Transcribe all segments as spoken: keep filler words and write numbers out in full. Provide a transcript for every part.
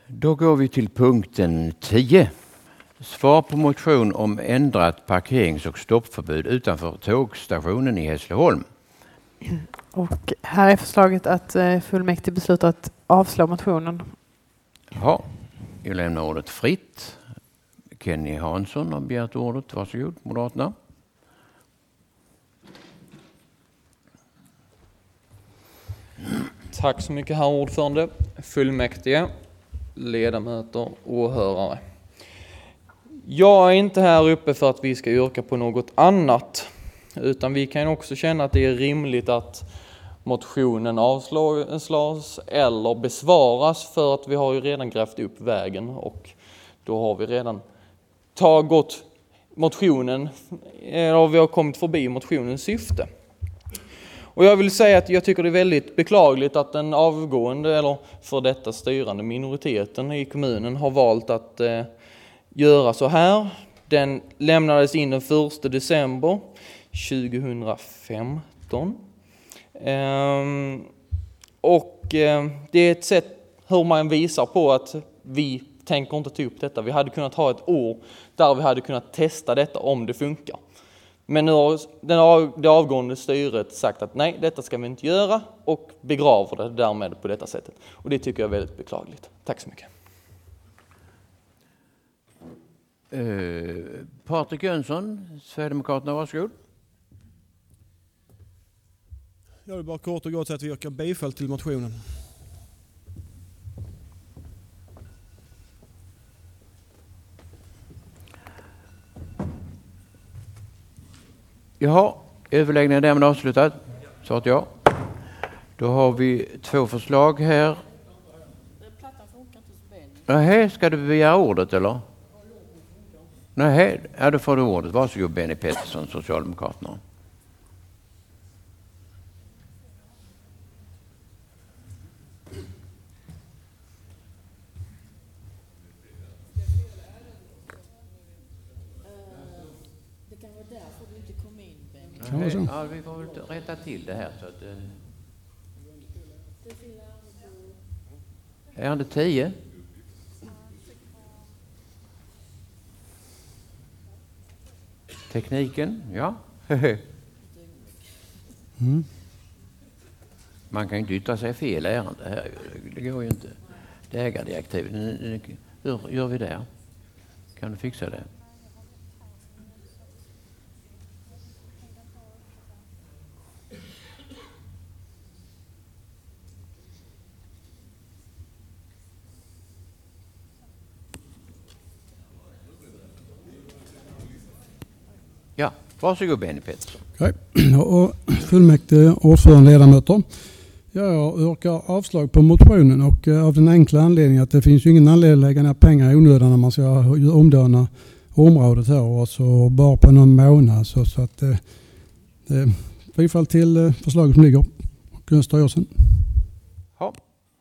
Då går vi till punkten tio. Svar på motion om ändrat parkerings- och stoppförbud utanför tågstationen i Hässleholm. Och här är förslaget att fullmäktige beslutar att avslå motionen. Ja, jag lämnar ordet fritt. Kenny Hansson har begärt ordet. Varsågod, Moderaterna. Tack så mycket, herr ordförande, fullmäktige, ledamöter och åhörare. Jag är inte här uppe för att vi ska yrka på något annat, utan vi kan också känna att det är rimligt att motionen avslås eller besvaras, för att vi har ju redan grävt upp vägen och då har vi redan tagit motionen, eller vi har kommit förbi motionens syfte. Och jag vill säga att jag tycker det är väldigt beklagligt att den avgående eller för detta styrande minoriteten i kommunen har valt att eh, göra så här. Den lämnades in den första december tjugohundrafemton. Ehm, och eh, det är ett sätt hur man visar på att vi tänker inte ta upp detta. Vi hade kunnat ha ett år där vi hade kunnat testa detta om det funkar. Men nu har den av, det avgående styret sagt att nej, detta ska vi inte göra och begraver det därmed på detta sättet. Och det tycker jag är väldigt beklagligt. Tack så mycket. Uh, Patrik Jönsson, Sverigedemokraterna, varsågod. Jag vill bara kort och gott säga att vi yrkar bifall till motionen. Jaha, överläggningen är därmed avslutad. Så att ja. Då har vi två förslag här. Nej, ska du begära ordet eller? Nej, ja, då får du ordet. Varsågod Benny Pettersson, Socialdemokraterna. Nej, ja, vi får väl rätta till det här så att eh, ärende tio. Tekniken, ja. mm. Man kan inte yttra sig fel ärende här. Det går ju inte. Det är ägardirektivet. Hur gör vi det? Kan du fixa det? Ja, varsågod Benny Pettersson. Okay. Och fullmäktige, ordförande, ledamöter. Jag yrkar avslag på motionen och av den enkla anledningen att det finns ju ingen anledning att lägga ner pengar i onödan när man ska omdana området här och så bara på någon månad. Så, så att eh, bifall till förslaget som ligger och styrelsen. Ja.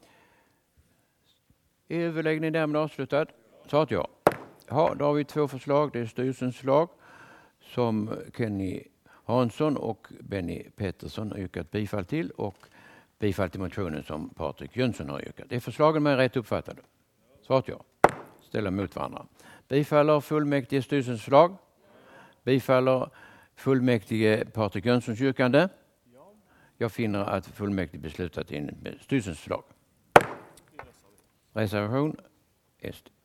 Överläggningen därmed avslutad. Så att ja. Ja, då har vi två förslag. Det är styrelsens förslag som Kenny Hansson och Benny Pettersson har yrkat bifall till och bifall till motionen som Patrik Jönsson har yrkat. Det är förslagen med rätt uppfattade. Svart ja. Ställa mot varandra. Bifaller fullmäktige styrelsens förslag. Bifaller fullmäktige Patrik Jönssons yrkande. Jag finner att fullmäktige beslutat in styrelsens förslag. Reservation S D.